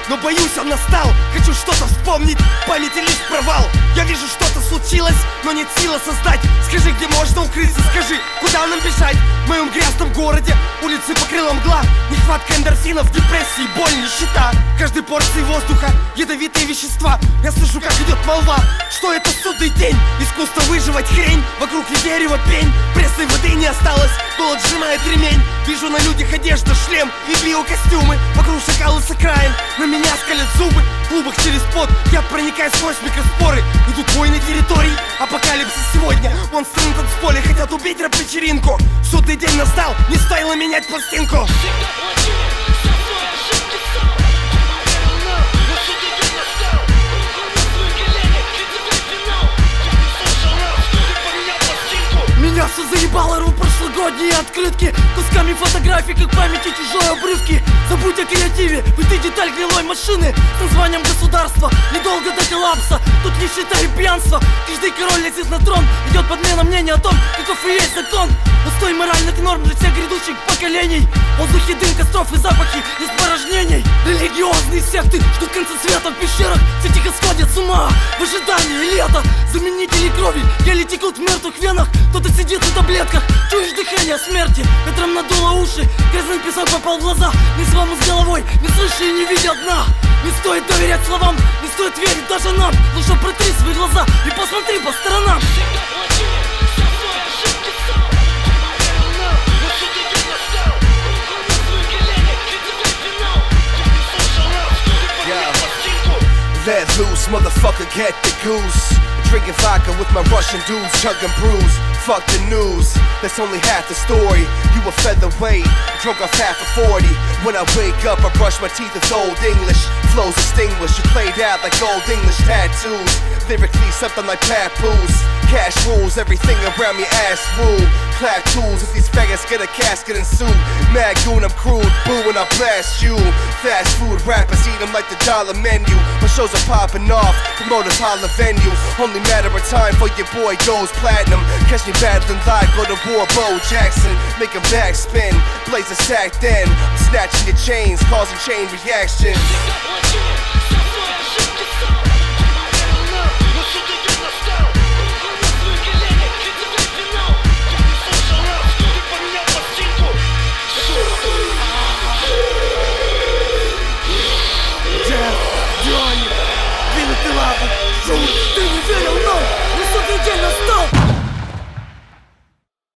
но боюсь, он настал. Хочу что-то вспомнить, памяти лишь провал. Я вижу, что-то случилось, но нет силы создать. Скажи, где можно укрыться, скажи, куда нам бежать? В моем грязном городе улицы покрыла мгла. Нехватка эндорфинов, депрессии, боль, нищета. Каждой порции воздуха ядовитые вещества. Я слышу, как идет молва, что это судный день. Искусство выживать хрень, вокруг не дерево, пень. Пресной воды не осталось, голод сжимает ремень. Вижу на людях одежда, шлем и биокостюмы. Вокруг шакалы с окраин, на меня скалят зубы. В клубах через пот я проникаю сквозь микроспоры. Идут войны территорий, апокалипсис сегодня. Монстры на танцполе хотят убить рэп-вечеринку. Судный день настал, не стоило менять пластинку. Меня все заебало, рву прошлогодние открытки. Кусками фотографий, как памяти чужой обрывки. Забудь о креативе, ведь ты деталь гнилой машины с названием государства. Недолго до коллапса, тут нищета и пьянство. Каждый король лезет на трон, идет подмена мнения о том, каков и есть закон. Устой моральных норм для всех грядущих поколений. В воздухе дым костров и запахи испорожнений. Религиозные секты ждут конца света в пещерах. Все тихо сходят с ума в ожидании лета. Заменители крови еле текут в мертвых венах. Кто-то сидит на таблетках, чуешь дыхание смерти. Ветром надуло уши, грязный песок попал в глаза. Не с с головой, не слыша и не видя дна. Не стоит доверять словам, не стоит верить даже нам. Лучше протри свои глаза и посмотри по сторонам. Let loose, motherfucker, get the goose. Drinking vodka with my Russian dudes, chugging brews. Fuck the news, that's only half the story. You a featherweight, drunk off half a 40. When I wake up, I brush my teeth, it's old English. Flows extinguished, you played out like old English tattoos. Lyrically something like papoose. Cash rules, everything around me ass rule. Clap tools, if these faggots get a casket and suit. Mad goon, I'm crude, boo when I blast you. Fast food rappers eat them like the dollar menu. My shows are popping off, promoters holler venue. Only matter of time for your boy goes platinum. Catch me battling live, go to war, Bo Jackson. Make him backspin, blaze a sack then. I'm snatching your chains, causing chain reactions. Двинутый лапы,